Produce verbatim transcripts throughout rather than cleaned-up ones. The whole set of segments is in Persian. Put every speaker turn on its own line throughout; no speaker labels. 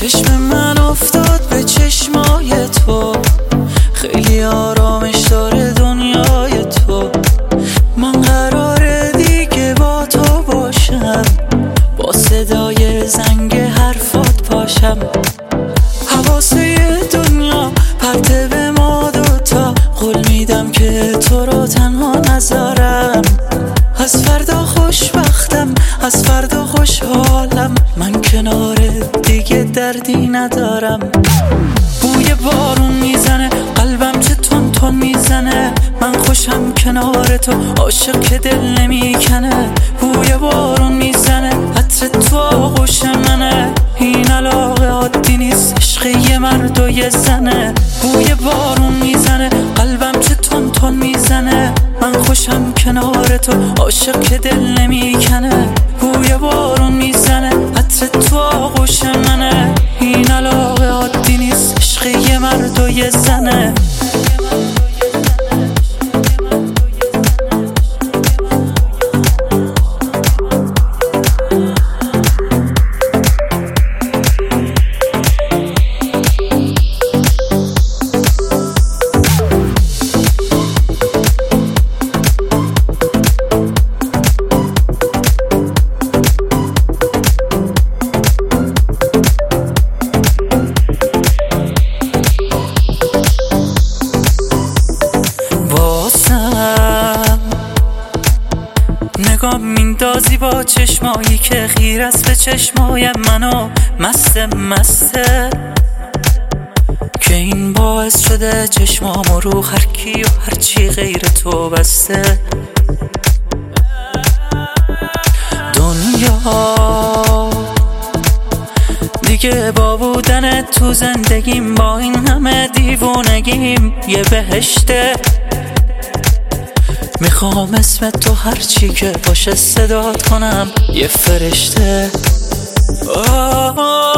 چشم من افتاد به چشمای تو، خیلی آرامش داره دنیای تو. من قراره دیگه با تو باشم، با صدای زنگ حرفات پاشم. حواسه دنیا پرته به ما دوتا، قول میدم که تو رو تنها نذارم. از فردا خوشبختم، از فردا خوشحالم، من کنار دیگه دردی ندارم. بوی بارون میزنه قلبم چه تون تون میزنه، من خوشم کنار تو، عاشق که دل نمیکنه. بوی بارون میزنه عطر تو آغوش منه، این علاقه عادی نیست، عشق یه مرد و یه زنه. بوی بارون میزنه قلبم چه تون تون میزنه، من خوشم کنار تو، عاشق که دل نمیکنه. بوی بارون میزنه عطر تو آغوش منه، این علاقه عادی نیست، عشق یه مرد و یه زنه. نگاه میندازی با چشمایی که خیر است به چشمای منو، مست مسته که این باعث شده چشمامو رو هر کی و هر چی غیر تو بسته. دنیا دیگه با بودن تو زندگیم، با این همه دیوونگیم یه بهشته. میخوام اسم تو هرچی که باشه صدات کنم، یه فرشته. آه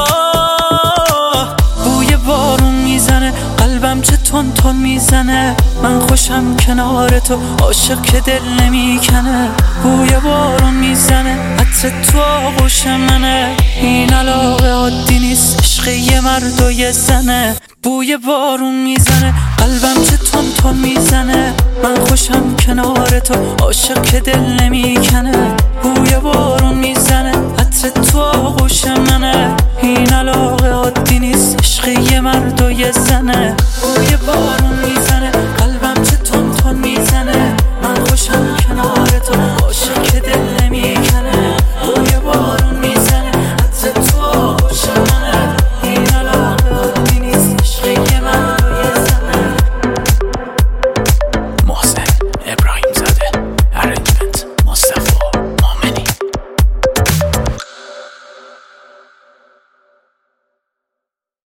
بوی بارون میزنه قلبم چه تون تون میزنه، من خوشم کنار تو، عاشق که دل نمیکنه. بوی بارون میزنه عطر تو آغوش منه، این علاقه عادی نیست، عشق یه مرد و یه زنه. بوی بارون میزنه قلبم چه تون تون میزنه، من خوشم کنار تو، عاشق که دل نمیکنه. بوی بارون میزنه عطر تو آغوش منه، این علاقه عادی نیست، عشق یه مرد و یه زنه.